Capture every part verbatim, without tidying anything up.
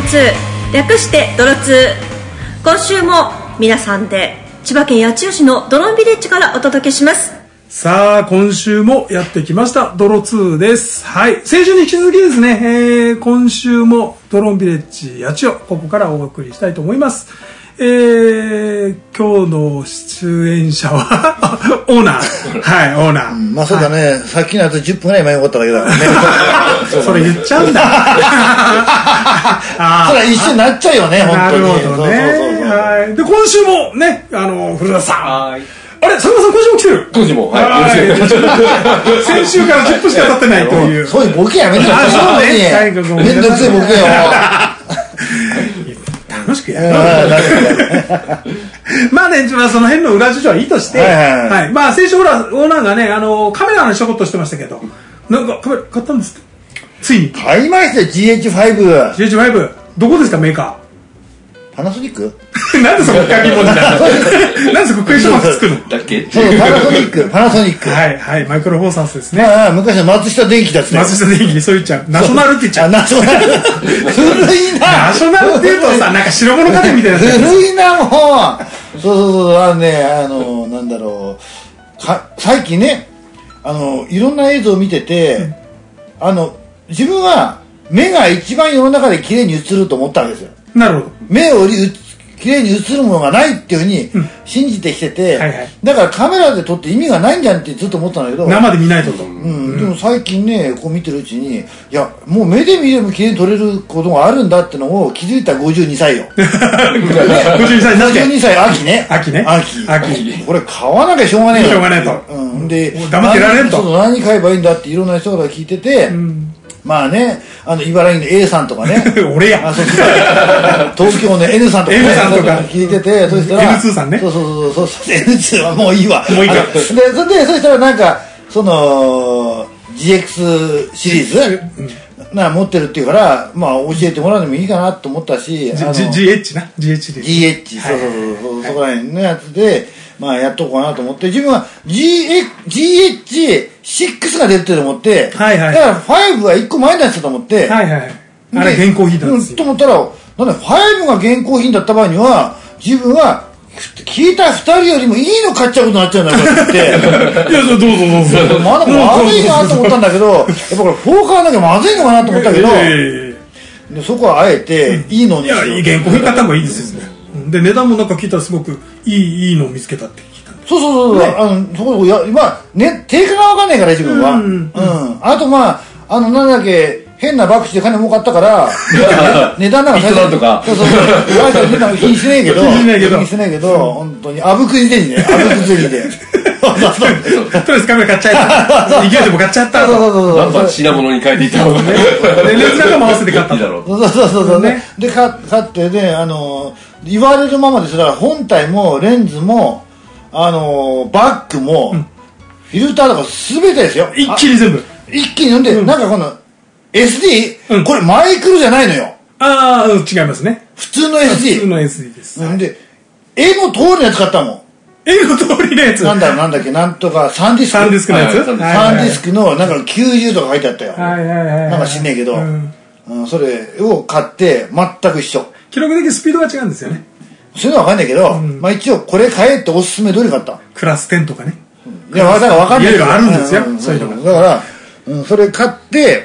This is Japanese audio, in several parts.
ツー、略してドロツー。今週も皆さんで千葉県八千代市のドローンビレッジからお届けします。 さあ今週もやってきましたドロツーです。はい、先週に引き続きですね、えー、今週もドローンビレッジ八千代、ここからお送りしたいと思います。えー、今日の出演者はオーナー、はい、オーナー、うん、 まあそうだね、はい、さっきのやつじゅっぷんぐらい前に起こっただけだからねそれ言っちゃうんだあそれは一緒になっちゃうよね、本当に。 なるほどね。はい。で今週もね、あの古田さん、はい、あれ、佐野さん今週も来てる。 今週も、はい、よろしくお願いします。 先週からじゅっぷんしか経ってないという。 そういうボケやめてください。 そうね。 めんどくせえボケよ。 楽しくやろう。まあね、まあその辺の裏事情はいいとして、はい。まあ先週ほら、オーナーがね、あの、カメラの仕事してましたけど、なんかカメラ買ったんですって。ついに。 買いましたよ、ジーエイチファイブ。 ジーエイチファイブ。どこですか、メーカー。パナソニックなんでそこ書き物じゃん。なんでそこクエスチョンマークつくのだっけ。 そう、パナソニック、パナソニック。 はいはい、マイクロフォーサンスですね。 まあ、昔の松下電器だって。 松下電器、そう言っちゃう。ナショナルって言っちゃう。 ナショナル。古いな。 ナショナルって言うとさ、なんか白物家電みたいな。 古いな、もう。そうそうそう、あのね、あの、なんだろう。か、最近ね、あの、いろんな映像を見てて、あの、自分は目が一番世の中で綺麗に映ると思ったわけですよ。 なるほど。 目を綺麗に映るものがないっていうふうに信じてきてて、うんはいはい、だからカメラで撮って意味がないんじゃんってずっと思ったんだけど、 生で見ないとと、 うんうん、でも最近ねこう見てるうちに、いやもう目で見れば綺麗に撮れることがあるんだってのを気づいたごじゅうにさいよ。ごじゅうにさいになって、 ごじゅうにさい秋ね秋ね秋秋これ買わなきゃしょうがねえよ、 しょうがねえと、 うん、で黙ってられんと、 何, 何買えばいいんだっていろんな人から聞いてて、うん、まあね、あの茨城の A さんとかね俺やあそう東京の N さんとか、ね、 N さんとか聞いてて、そしたらエヌツー さんね、 そうそうそうそう エヌツー はもういいわもういいかでそれでそしたらなんかその ジーエックス シリーズ、うん、な持ってるっていうからまあ教えてもらうのもいいかなと思ったし、 G、ジーエイチ な ジーエイチ でジーエイチ そうそうそう、はい、そこら辺のやつでまあやっとこうかなと思って自分は ジーエイチシックス が出てると思って、はいはい、だからファイブはいっこまえのやつだと思って、はいはい、 あれ現行品なんですよ、 うん、と思ったらなんでファイブが現行品だった場合には自分は聞いたふたりよりもいいの買っちゃうことになっちゃうんだからっていやどうぞどうぞまだ悪いなと思ったんだけどやっぱこれフォー買わなきゃまずいのかなと思ったけど、えー、でそこはあえていいのにしよう、 いやいい現行品買った方がいいですよね。で値段もなんか聞いたらすごくいいいいのを見つけたって聞いたんで、 そうそうそう、ね、あのそこやまあね定価が分かんないから自分は、うん、うん、あとまああのなんだっけ変なバクチで金儲かったから値段なんか最初とかそうそうそう値段気にしないけど気にしないけど気にしないけど本当にあぶくじでにねあぶくじでにでとりあえずカメラ買っちゃった勢いでも買っちゃったそうそうそうなんか品物に変えていった方がねレンズ仲間合わせて買ったんだろうそうそうそうそうねで買ってねあの言われるままですから本体もレンズもあのバッグもフィルターとか全てですよ一気に全部一気に読んでなんかこのエスディー、うん、これマイクロじゃないのよ。 ああ、うん、違いますね。 普通の エスディー。 普通の エスディー です。 うん、で、絵の通りのやつ買ったもん。 絵の通りのやつなんだろう、なんだっけ、なんとか、サンディスク。 サンディスクのやつ、はい、 サンディスクの、なんかきゅうじゅうとか書いてあったよ。 はいはいはい、はい。 なんか知んねえけど、うんうん、それを買って、全く一緒。 記録的スピードが違うんですよね。 そういうのはわかんないけど、うん、まあ一応、これ買えっておすすめどれ買った？ クラステンとかね。 いや、だからわかんないけど。 いろいろあるんですよ、うん、そういうのが。 だから、うん、それ買って、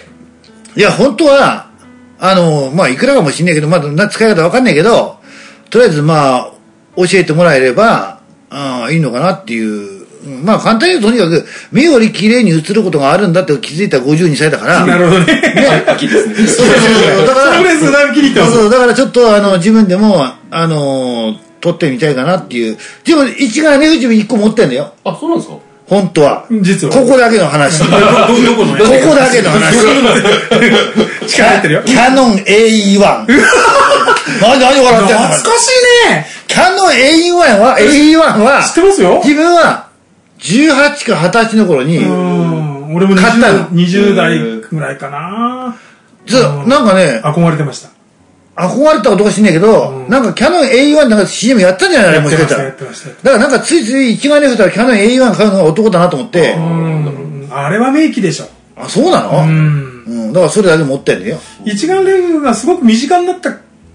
いや、本当は、あの、まあ、いくらかもしんないけど、まだ使い方わかんないけど、とりあえず、まあ、教えてもらえれば、あいいのかなっていう。まあ、簡単に言うと、とにかく、目より綺麗に映ることがあるんだって気づいたごじゅうにさいだから。 なるほどね。ね。 秋ですね。 そうそうそう。だから、 そのぐらいだいぶ気に入ってます。 そうそう。だからちょっと、あの、自分でも、あの、撮ってみたいかなっていう。でも、一眼レフ自分いっこ持ってんだよ。 あ、そうなんですか？ 本当は。 実は。 ここだけの話。どこのここだけの話。 力入ってるよ。 キャノン エーイーワン。何何笑ってんの？ 懐かしいね。 キャノン エーイーワン は、エーイーワン は、 知ってますよ。 自分は、じゅうはちかはたちの頃に、 俺も買ったの。にじゅう代ぐらいかな。 なんかね、 憧れてました。 憧れたことか知んないけど、うん、なんかキャノン エーイーワン なんか シーエム やったんじゃないのもしかしたら。だからなんかついつい一眼レフたらキャノン エーイーワン 買うのが男だなと思って。 うんあれは名機でしょ。 あ、そうなの？うん。うん。だからそれだけ持ってんだよ。 一眼レフがすごく身近になった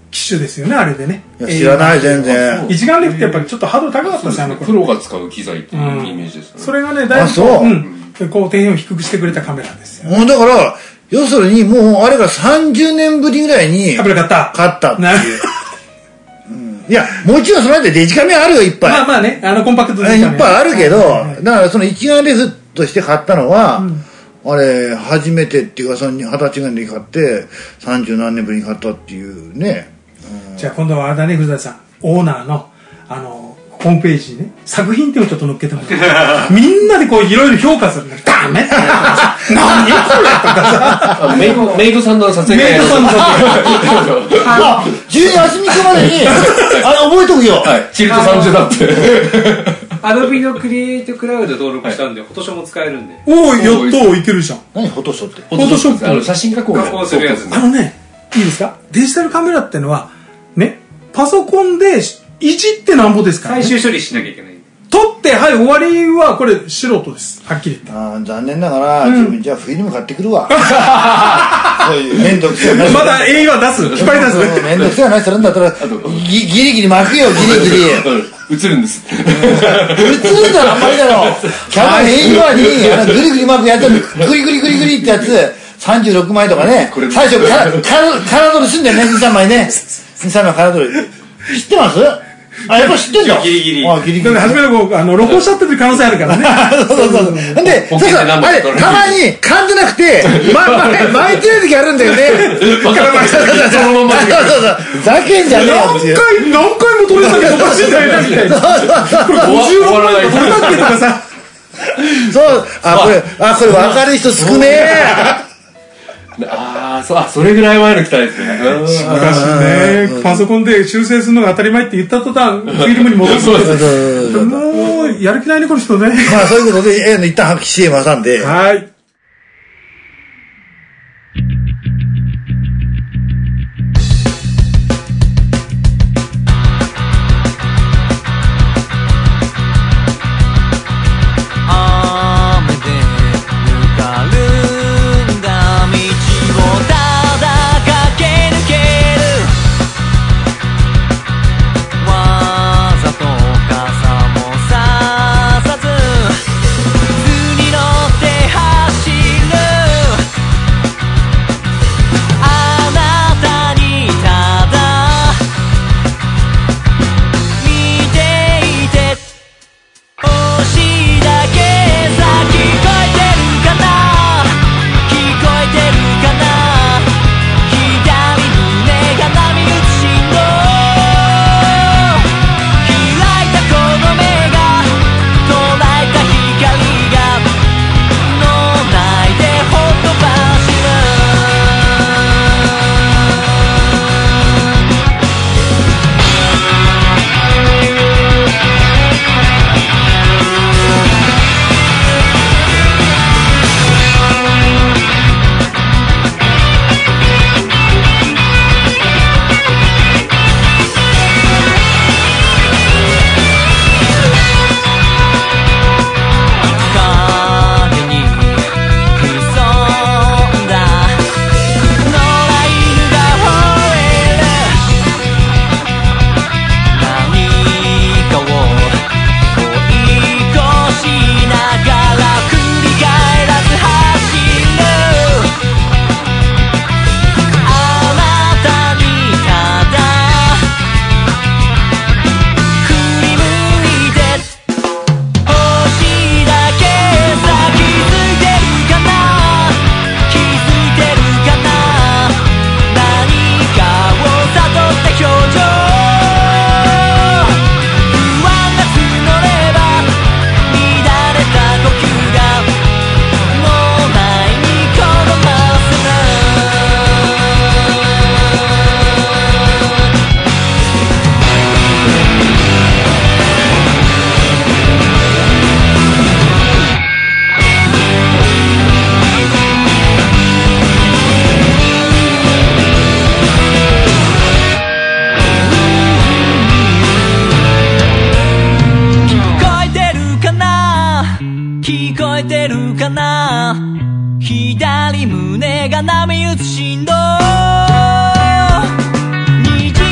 機種ですよね、あれでね。 いや知らない、全然。 一眼レフってやっぱりちょっとハードル高かったですよ、あの頃。 プロが使う機材っていうイメージですかね。 それがね、だいぶ、 あそううん。こう、点を低くしてくれたカメラですよ。 もうだから、要するにもうあれがさんじゅうねんぶりぐらいにカメラ買った。 買ったってないう。いや、もちろんその間デジカメあるよ、いっぱい。 まあまあね、あの、コンパクトデいジカメっぱいあるけど、 はいはいだからその一眼レフとして買ったのは、あれ、初めてっていうか、その二十歳ぐらいに買って、三十何年ぶりに買ったっていうね。 じゃあ今度はあれだね、古田さん。オーナーの、あの、ホームページにね、作品点をちょっと載っけてもらう。みんなでこう、いろいろ評価するの。ダメだよ。何これとかさ。 メイド、メイドさんの撮影会メイドさんの撮影あ、じゅうに休み行くまでに、あれ覚えとくよ。 はい。チルトさんじゅうだって。 アドビのクリエイトクラウド登録したんで、フォトショーも使えるんで。 おー、やっといけるじゃん。 何フォトショーって。 フォトショップあの、写真加工加工するやつねあのね、いいですか、デジタルカメラってのは、ね、パソコンでいじってなんぼですからね。 最終処理しなきゃいけない。 撮って、はい、終わりは、これ、素人です。はっきり言って。 あー残念ながら、自分じゃあフィルム買ってくるわ。そういう面倒くせえな。 また エーワン 出す。引っ張り出す。 そう面倒くせえ話するんだったら、ぎギリギリ巻くよ、ギリギリ。 映るんです。 映るならあんまりだろ。キャノン エーワン に、あの、グリグリ巻くやつ、グリグリグリグリってやつ、さんじゅうろくまいとかね。最初、カラ、カラドルすんだよね、に、さんまいね。に、さんまいカラドル。知ってますあ、やっぱ知ってんだ。 ギリギリ。 あ、ギリギリ。 初めのこう、あの、録音しちゃってる可能性あるからね。 そうそうそう。ほんで、そうそう、あれ、たまに噛んでなくて、ま、ま、巻いてる時あるんだよね。 分かった。そのままそうそうそう。ふざけんじゃねえよ何っていう。 回、何回も撮れたけどおかしいんだよね、みたいな。これごじゅうろくまいと撮れたっけとかさ。 そう、あ、これ、あ、これ分かる人少ねえ。 ああ、そう、あ、それぐらい前の期待ですね。 昔ね、パソコンで修正するのが当たり前って言った途端、フィルムに戻す。 そうです。 もう、やる気ないね、この人ね。 まあ、そういうことで、えー、一旦 シーエム 挟んで。 はい。 聞こえてるかな、左胸が波打つ振動、虹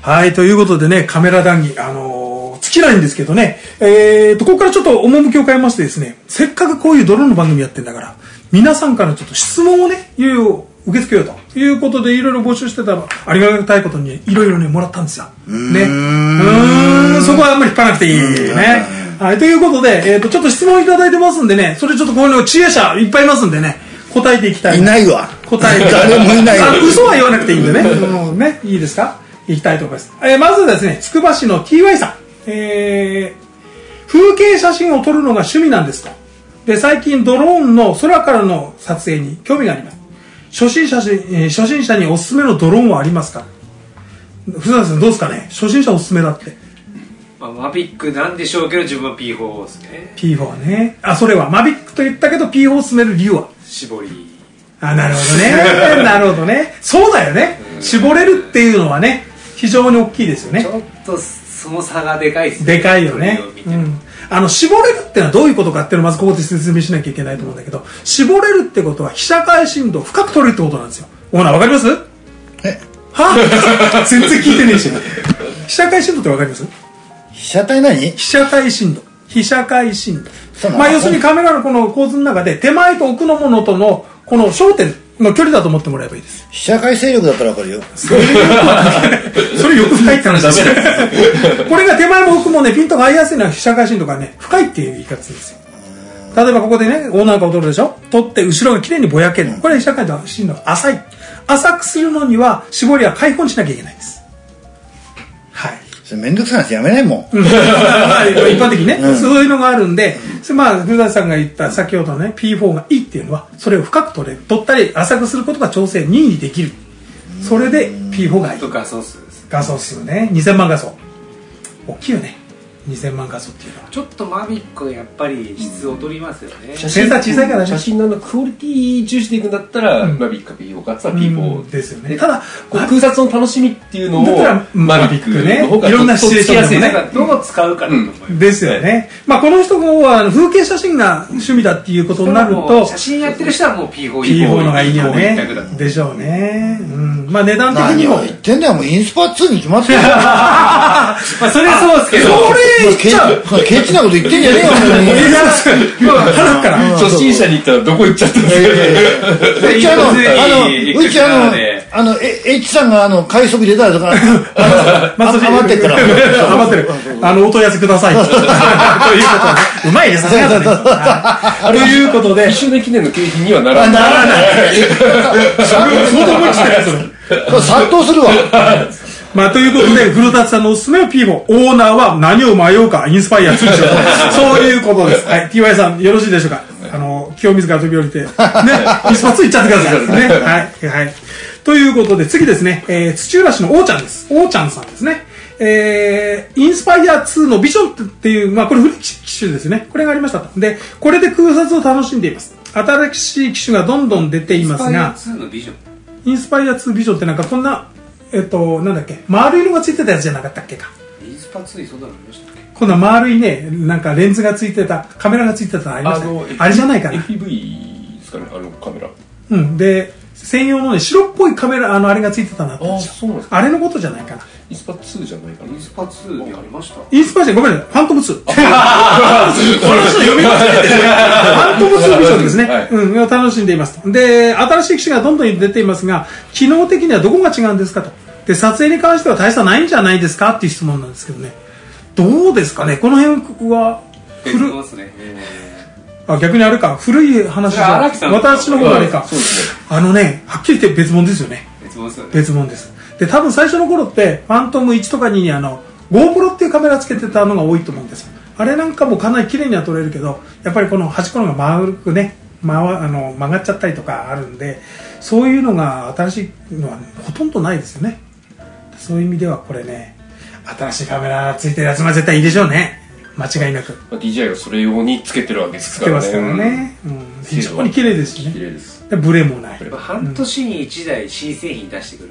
はい、ということでね、カメラ談義、あのー、尽きないんですけどね、えーと、ここからちょっと趣を変えましてですね、せっかくこういうドローンの番組やってんだから、皆さんからちょっと質問をね、いろいろ受け付けようということで、いろいろ募集してたら、ありがたいことに、いろいろね、もらったんですよ。ね。うーん、そこはあんまり引っ張らなくていいね。はい、ということで、えーと、ちょっと質問いただいてますんでね、それちょっとこういうの知恵者いっぱいいますんでね、答えていきたい。 いないわ。 答えて。 誰もいないわ。 嘘は言わなくていいんでね。うん、ね、いいですか？いきたいと思います。えー、まずですね、つくば市の ティーワイ さん。えー、風景写真を撮るのが趣味なんですと。で、最近ドローンの空からの撮影に興味があります。初心者、えー、初心者におすすめのドローンはありますか？藤田さんどうですかね？初心者おすすめだって。 まあ、マビックなんでしょうけど、自分は ピーフォー ですね。 ピーフォー ね。あ、それはマビックと言ったけど ピーフォー を勧める理由は？ 絞り。 あ、なるほどね。なるほどね。そうだよね。絞れるっていうのはね、非常に大きいですよね。 ちょっとその差がでかいですね。でかいよね。うん。あの、絞れるってのはどういうことかっていうのをまずここで説明しなきゃいけないと思うんだけど、絞れるってことは被写界深度を深く取るってことなんですよ。オーナーわかります？ えは全然聞いてねえし。被写界深度ってわかります？ 被写体何？ 被写界深度。被写界深度。まあ要するにカメラのこの構図の中で手前と奥のものとのこの焦点の距離だと思ってもらえばいいです。 被写界勢力だったらわかるよ。 それそれよく深いって話ですよ。これが手前も奥もね、ピントが合いやすいのは被写界深度がね、深いっていう言い方するんですよ。例えばここでね、オーナーが踊るでしょ？撮って後ろが綺麗にぼやける。これ被写界深度が浅い。浅くするのには絞りは開放しなきゃいけないんです。はい。 それめんどくさい話やめないもん。 一般的にね、うん、そういうのがあるんで、うん、まあ、古田さんが言った先ほどのね、ピーフォー がいいっていうのは、それを深く取れ、取ったり浅くすることが調整任意できる。それで ピーフォー がいい。 画素数です。 画素数ね。にせんまん画素。大きいよね。にせんまん画素っていうのは。 ちょっとマビックはやっぱり質を取りますよね。 写真小さいからね。写真のクオリティ重視でいくんだったら、うん、マビックか ピーフォー かつは ピーフォー、 うん、ですよね。ただ空撮の楽しみっていうのをマビックね、いろんなシチュエーションでね、 どう使うかだと思います。 ですよね。まあこの人は風景写真が趣味だっていうことになると、 写真やってる人はもう ピーフォーピーフォー のがいいよね。でしょうね。うん。まあ値段的にも。 何を言ってんだよ、もうインスパツーに決まってる。 まあそれはそうですけど。 それ言っちゃう。 ケチなこと言ってんじゃねえよ、 鼻から。 初心者に言ったらどこ行っちゃったんですか？ うちあの、あの、うちあの、あの、エイチさんがあの、買いそびれたりとか、余ってっから。 余ってる。あの、お問い合わせください。ということで。うまいね、さすがだね。ということで。 いっしゅうねん記念の景品にはならない。 ならない。相当思いつかない、それ。 殺到するわ。 まあ、ということで、古舘さんのおすすめは ピーフォー。オーナーは何を迷うか、インスパイア通常。そういうことです。はい。ティーワイ さん、よろしいでしょうか？あの、清水から飛び降りて、ね、インスパついちゃってください。ね。はい。はい。ということで、次ですね、えー、土浦市のおーちゃんです。おーちゃんさんですね。えー、インスパイアツーのビジョンっていう、まあ、これ古い機種ですね。これがありましたと。で、これで空撮を楽しんでいます。新しい機種がどんどん出ていますが、インスパイアツーのビジョンインスパイアツービジョンってなんかこんな、えっと、なんだっけ、丸いのがついてたやつじゃなかったっけか。 インスパツーにそんなのありましたっけ？ こんな丸いね、なんかレンズがついてた、カメラがついてたのありましたね。あれじゃないかな。 エフピーブイ ですかね、あのカメラ。 うん。で、専用のね、白っぽいカメラ、あの、あれがついてたなって。 あ、そうなんですか。 あれのことじゃないかな。 インスパツーじゃないかな。 インスパツーにありました。 インスパツー、ごめんなさい、ファントムツー。この人読み間違えてる。ファントムツービジョンですね。はい、うん、楽しんでいますと。で、新しい機種がどんどん出ていますが、機能的にはどこが違うんですかと。で、撮影に関しては大差ないんじゃないですかっていう質問なんですけどね。どうですかね、この辺は古いますね。 あ、逆にあれか、古い話じゃ私の方があれか、そうですね、あのね、はっきり言って別物ですよね。 別物ですよね。 別物です。で、多分最初の頃ってファントムいちとかににあの GoPro っていうカメラつけてたのが多いと思うんですよ。あれなんかもかなり綺麗には撮れるけど、やっぱりこの端っこのが丸くね、まあの曲がっちゃったりとかあるんで、そういうのが新しいのはほとんどないですよね。そういう意味ではこれね、新しいカメラついてるやつは絶対いいでしょうね。間違いなく。 まあ、ディージェー がそれ用につけてるわけですからね。 つけてますからね。うん、非常に綺麗ですしね。 綺麗です。 でブレもない。 半年にいちだい新製品出してくるんで。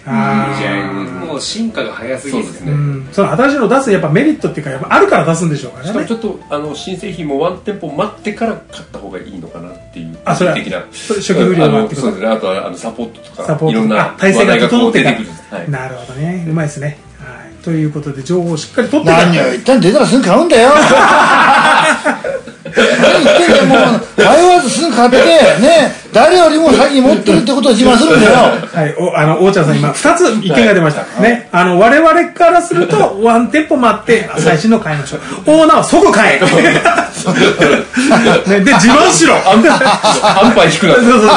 あ時代のもう進化が早すぎですね。 うん、その新しいのを出すやっぱメリットっていうかやっぱあるから出すんでしょうからね。 しかもちょっとあの新製品もワン店舗待ってから買った方がいいのかなっていう。 あ、それは的な。 それ初期不良があってこと。 そうですね。あとはあのサポートとかサポートいろんな体制が整ってから。 話題がこう出てくる。はい、 なるほどね。うまいですね。はい。ということで情報をしっかり取ってから。 何を言ったん出たらすぐ買うんだよ。何言ってんだよ、もう迷わずすぐ買ってね、誰よりも先に持ってるってことを自慢するんだよ。 はい、おあの大ちゃんさん今ふたつ意見が出ました、はい、ね、あの我々からするとワンテンポ待って最新の買いましょう。オーナーは即買え。ね、で自慢しろ。 安牌引くな。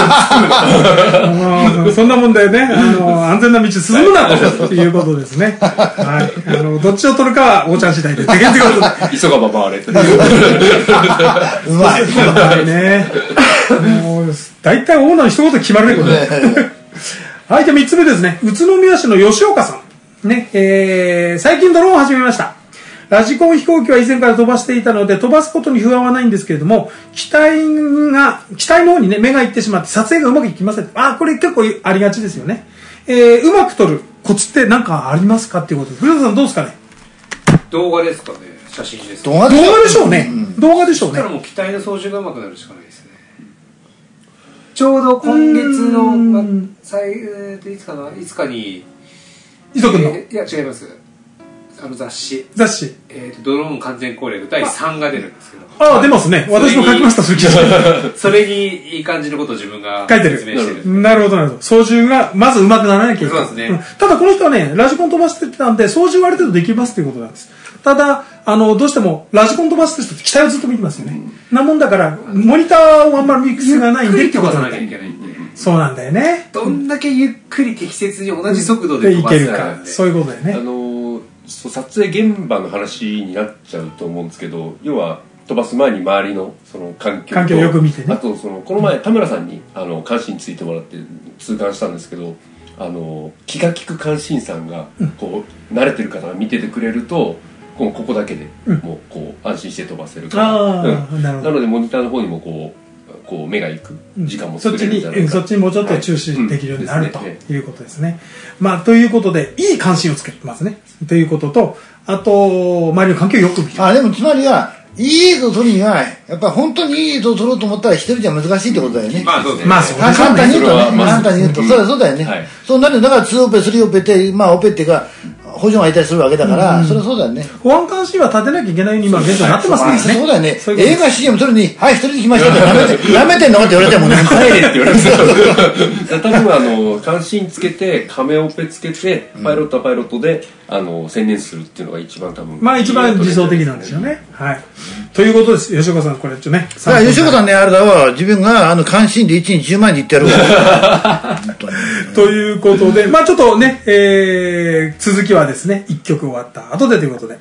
そうそうそう。そんなもんだよね。あの安全な道進むなということですね。はい。あのどっちを取るかは大ちゃん次第で。でけんってことで。 急がば回れと。 うまい。 うまいね。もう大体オーナーの一言決まるねこれ。はい、じゃあみっつめですね。宇都宮市の吉岡さん。ね、えー、最近ドローンを始めました。ラジコン飛行機は以前から飛ばしていたので、飛ばすことに不安はないんですけれども、機体が、機体の方にね、目がいってしまって撮影がうまくいきません。あ、これ結構ありがちですよね。えー、うまく撮るコツって何かありますかっていうことで。古田さんどうですかね。 動画ですかね。写真ですか。 動画でしょうね。うん、動画でしょうね。 そしたらもう機体の操縦がうまくなるしかないですね。ちょうど今月の、ま、最、えー、いつかな、いつかに、 磯君の、 えー、いや違います。あの雑誌。 雑誌。 えっ、ー、と、ドローン完全攻略だいさんが出るんですけど。 ああ、出ますね。私も書きました、それ記事。 それにいい感じのことを自分が書いてる。 説明してる。 なるほど、なるほど。操縦がまずうまくならなきゃいけない。 そうですね、 うん。ただこの人はね、ラジコン飛ばしてたんで、操縦はある程度できますということなんです。ただ、あの、どうしても、ラジコン飛ばす人って機体をずっと見てますよね。うん、なもんだから、モニターをあんまり見る必要がないんでってことなんだよ。そうなんだよね。 どんだけゆっくり適切に同じ速度で飛ばすかなんで。 そういうことだよね。 あのー、そう撮影現場の話になっちゃうと思うんですけど、要は飛ばす前に周りのその環境と、 環境をよく見てね。 あとそのこの前田村さんにあの監視についてもらって痛感したんですけど、あの気が利く監視員さんがこう、うん、慣れてる方が見ててくれると。ここだけでもうこう安心して飛ばせるから、うん、なのでモニターの方にもこうこう目がいく時間も作れるんじゃないか、 そっちにもうちょっと注視できるようになる、はい、ということですね。まあということでいい関心をつけますねということと、あと周りの環境をよく見る。 あ、でもつまりはいい映像を撮るにはやっぱり本当にいい映像を撮ろうと思ったら一人じゃ難しいってことだよね。 まあそうですね。 まあそう簡単に言うとね、簡単に言うと、そうだそうだよね。 はい、 そうなるだからにオペスリーオペってまあオペっていうか補助がいたりするわけだから、うん、それはそうだよね。 保安監視は立てなきゃいけないように今現在なってますからね。 そうだよね。映画 シーエム 撮るに、はい、一人で来ましたって、なめて、なめてんのって言われてもね。 帰れって言われて多分あの、監視員つけて、カメオペつけて、パイロットはパイロットで、あの、専念するっていうのが一番多分。 まあ一番理想的なんですよね。はい。ということです。吉岡さん、これちょっとね。 吉岡さんね、あれだわ、自分があの、監視員でいちにちじゅうまん円で言ってやるわ。 ということで、まあちょっとね、えー、続きはですね、一曲終わった後でということで。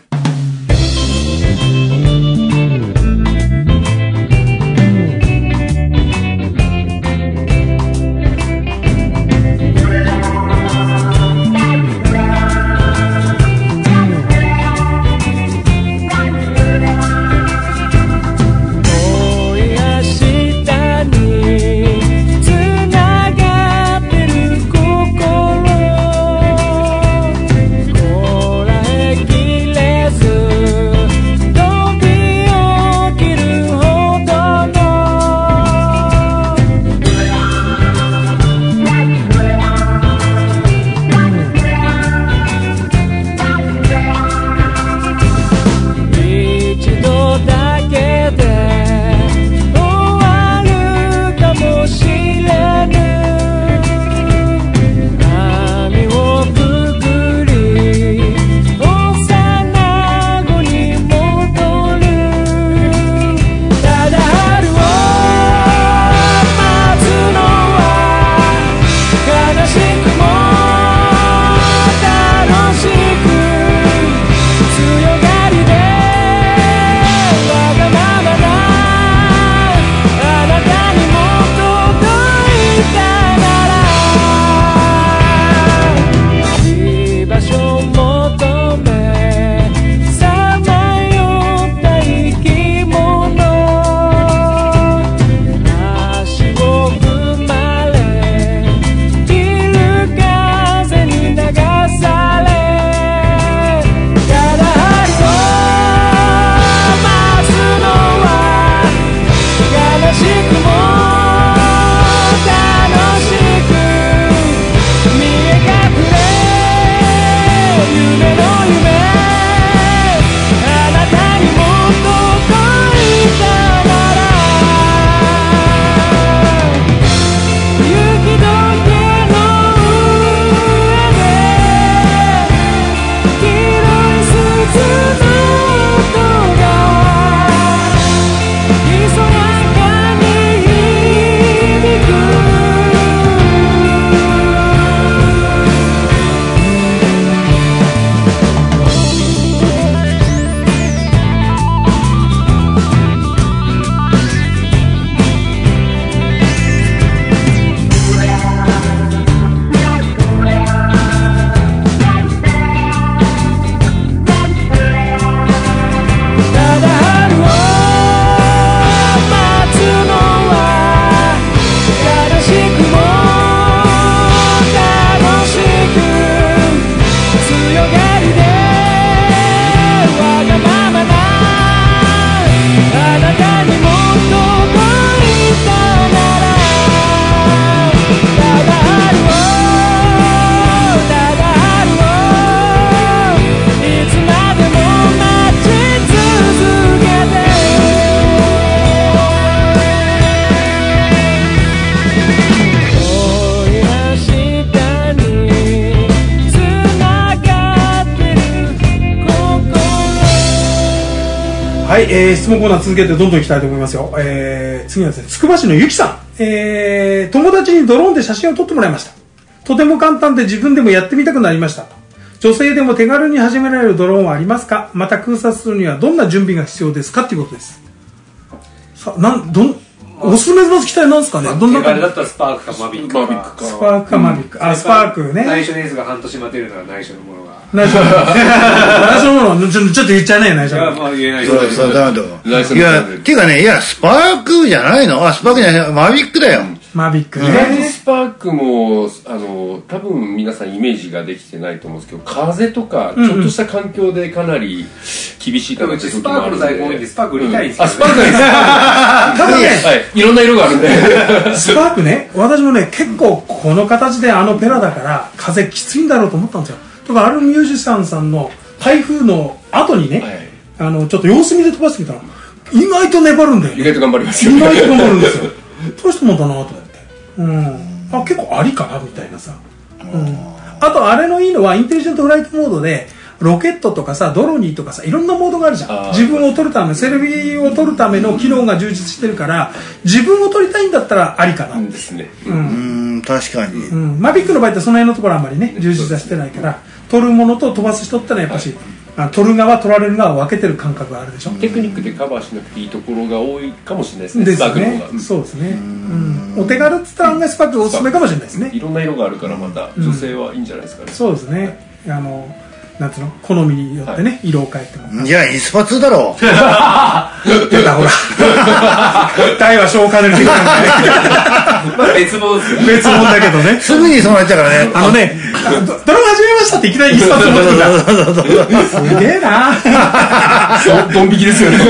こらえきれずはい、えー、質問コーナー続けてどんどんいきたいと思いますよ。えー、次はですね、つくば市のゆきさん。えー、友達にドローンで写真を撮ってもらいました。とても簡単で自分でもやってみたくなりました。女性でも手軽に始められるドローンはありますか？また空撮するにはどんな準備が必要ですかっていうことです。さあ、なん、どん、おすすめの機体なんですかね、まあ、 どんな手軽だったらスパークかマビックか。 スパークかマビック。うん、あ、スパークね。 内緒のやつが半年待てるのは内緒のものが。 内緒のもの。内緒のもの。ちょっと言っちゃいない内緒のもの。 いや、まあ言えない。 そうそう、ダメだ。いや、ていうかね、いや、スパークじゃないの？あ、スパークじゃない、マビックだよ。 マビックね。 うん、スパークも、あの、多分皆さんイメージができてないと思うんですけど、風とか、ちょっとした環境でかなり厳しいかなって時もあるので。スパークの在庫多いんで、スパーク売りたいんですよ、ね。あ、スパークがいいですか？ 多分ね、 はい、いろんな色があるんで。 スパークね、私もね、結構この形であのペラだから、風きついんだろうと思ったんですよ。とか、あるミュージシャンさんの台風の後にね、はい、あの、ちょっと様子見で飛ばしてみたら、意外と粘るんだよ、ね。 意外と頑張りますよ。 意外と頑張るんですよ。どうしてもだなと思って。うん、あ、結構ありかなみたいなさ、うん、あとあれのいいのはインテリジェントフライトモードでロケットとかさドロニーとかさいろんなモードがあるじゃん。自分を撮るためセルフィーを撮るための機能が充実してるから自分を撮りたいんだったらありかなですね。 うん、うん、確かに、 うん、マビックの場合ってその辺のところあんまりね充実はしてないから撮るものと飛ばす人ってのはやっぱし、はい、あ撮る側撮られる側を分けてる感覚があるでしょ。 テクニックでカバーしなくていいところが多いかもしれないですね。 ですね。そうですね。うん、お手軽って言ったら案外スパークおすすめかもしれないですね。 いろんな色があるからまた女性はいいんじゃないですかね。 うん、そうですね。あのなんつうの好みによってね、はい、色を変えても。 いやインスパツだろ。 出たほら。大は小を兼ねる的なね。 まあ別物ですよ。 別物だけどね。 すぐにそうなっちゃうからね。 あのね、ドラマ始めましたっていきなりインスパツを持ってくる。すげえな。 ドン引きですよね。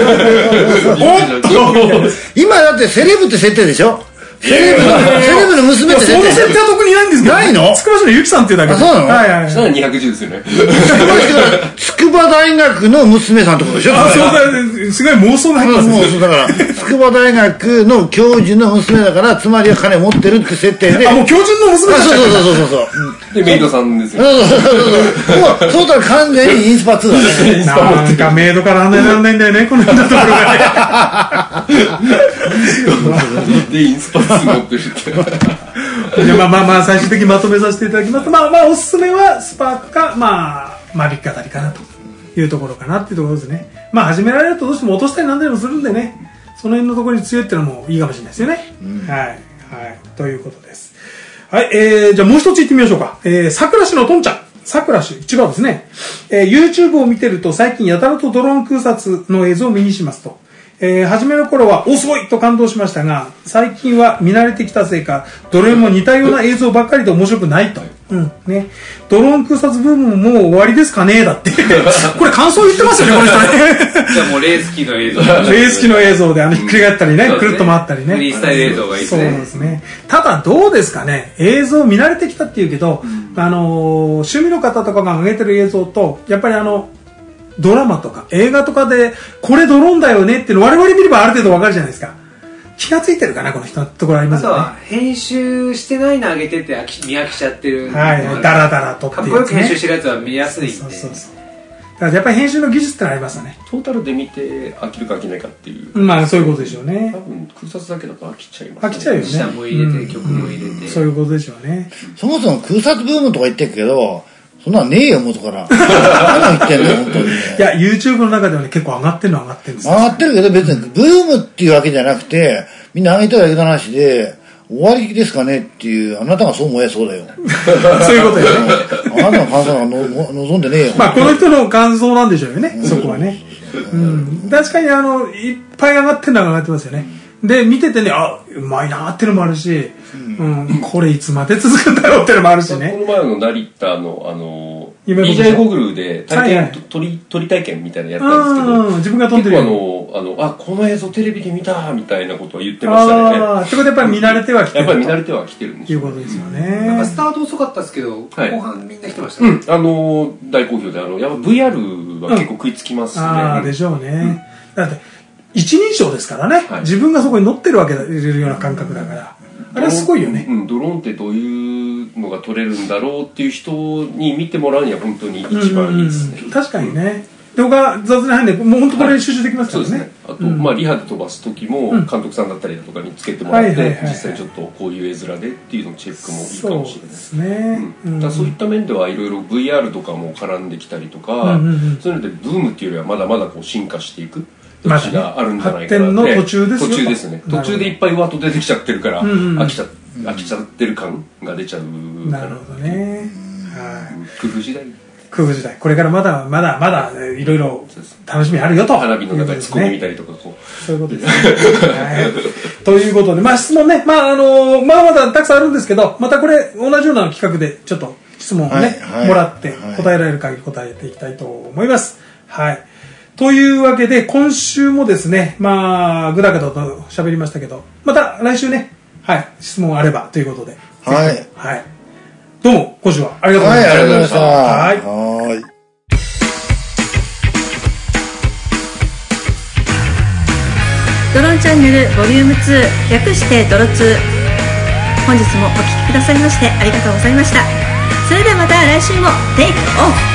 今だってセレブって設定でしょ。セレブの、セレブの娘ってその設定は特にないんですけど。 ないの？ つくば市のゆきさんっていうだけで。 そうなの？ はいはい。 したらにひゃくじゅうですよね。 筑波大学の娘さんってことでしょ？ あ、そうだ、すごい妄想が入ってますね。だから、筑波大学の教授の娘だから、つまりは金持ってるって設定で。 あ、もう教授の娘だ。 そうそうそうそうそう。 で、メイドさんですよ。 そうそうそうそう。もう、そうだら完全にインスパツだね。 なんかメイドから離れられないんだよね、このところがね。 で、インスパツ持ってるって。 じゃあまあまあまあ最終的にまとめさせていただきますと、まあまあおすすめはスパークかまあマビックあたりかなというところかなっていうところですね。まあ始められるとどうしても落としたりなんだりもするんでね、その辺のところに強いっていうのもいいかもしれないですよね。うん、はいはいということです。はい、えー、じゃあもう一ついってみましょうか。えー、さくら市のとんちゃん。さくら市千葉ですね。えー、YouTube を見てると最近やたらとドローン空撮の映像を目にしますと。えー、初めの頃はおすごいと感動しましたが最近は見慣れてきたせいかどれも似たような映像ばっかりで面白くないと、うんね、ドローン空撮ブームももう終わりですかねだってこれ感想言ってますよねこの人ねじゃあもうレース機の映像レース機の映像であのひっくり返ったりね、うん、くるっと回ったりねフリースタイル映像がいいですね。 そうですね。ただどうですかね映像見慣れてきたっていうけど、うん、あのー、趣味の方とかが上げてる映像とやっぱりあのドラマとか映画とかでこれドローンだよねっていうの我々見ればある程度わかるじゃないですか。気がついてるかなこの人のところありますよね。 あとは編集してないの上げてて飽き見飽きちゃってる。 はい、ダラダラとってかっこよく編集してるやつは見やすいんで。そうそうそう。 だからやっぱり編集の技術ってのありますよね。 トータルで見て飽きるか飽きないかっていう。 まあそういうことでしょうね。 多分空撮だけだと飽きちゃいますね。 飽きちゃうよね。 下も入れて、うん、曲も入れて、 うん、そういうことでしょうね。 そもそも空撮ブームとか言ってるけど。そんなんねえよ元から何言ってんの本当に、ね、 いや YouTube の中ではね結構上がってるの上がってるんですよ。 上がってるけど別にブームっていうわけじゃなくてみんな上げただけの話で終わりですかねっていうあなたがそう思えそうだよそういうことよねあなたの感想がの望んでねえよ。 まあこの人の感想なんでしょうよねそこはね、うん、確かにあのいっぱい上がってるのは上がってますよね。で見ててねあうまいなってるのもあるし、うんうん、これいつまで続くんだろうってのもあるしね。 この前の成田のあの ディージェー ゴーグルで体験、はいはい、撮り撮り体験みたいなのやったんですけど自分が撮ってる結構あのあのあこの映像テレビで見たみたいなことは言ってましたね。 あってことでやっぱり見慣れてはきてるやっぱり見慣れてはきてるんですよ。いうことですよね。 なんかスタート遅かったですけど、はい、後半みんな来てましたね。うん、あの大好評であのやっぱ ブイアール は結構食いつきますね。うん、 ああでしょうね。うん、だって一人称ですからね、はい、自分がそこに乗ってるわけだいるような感覚だからあれはすごいよね。 うん、ドローンってどういうのが撮れるんだろうっていう人に見てもらうには本当に一番いいですね。 うんうんうん、確かにね、 動画雑に入んで、もう本当これ集中できますからね。 そうですね。あと、 うんまあリハで飛ばす時もうん監督さんだったりだとかにつけてもらって、 はいはいはいはい実際ちょっとこういう絵面でっていうのをチェックもいいかそうもしれないで。すね。 うんだからそういった面ではいろいろ ブイアール とかも絡んできたりとか、 うんうんうんそういうのでブームっていうよりはまだまだこう進化していくまだね年があるんじゃないかなって、 発展の途中ですよ途中ですね。途中でいっぱいワート出てきちゃってるから、 んうん飽きちゃ飽きちゃってる感が出ちゃうかなるほどね。はい。 工夫次第。 空風時代。これからまだまだまだえーいろいろ楽しみあるよと。 花火の中で突っ込み見たたりとかこう。 そういうことですね。はい。ということで、まあ質問ね、まああの、まあまだたくさんあるんですけど、またこれ同じような企画でちょっと質問をね、 はいはいもらってはい答えられる限り答えていきたいと思います。はい。というわけで、今週もですね、まあ、ぐだぐだと喋りましたけど、また来週ね、はい、質問あればということで。 はいぜひはい。どうも、今週はありがとうごはい、 ざいました。 ありがとうございました。 はい。 はーい。 ドロンチャンネルボリュームツー、略してドロツー。本日もお聞きくださりましてありがとうございました。それではまた来週もテイクオフ。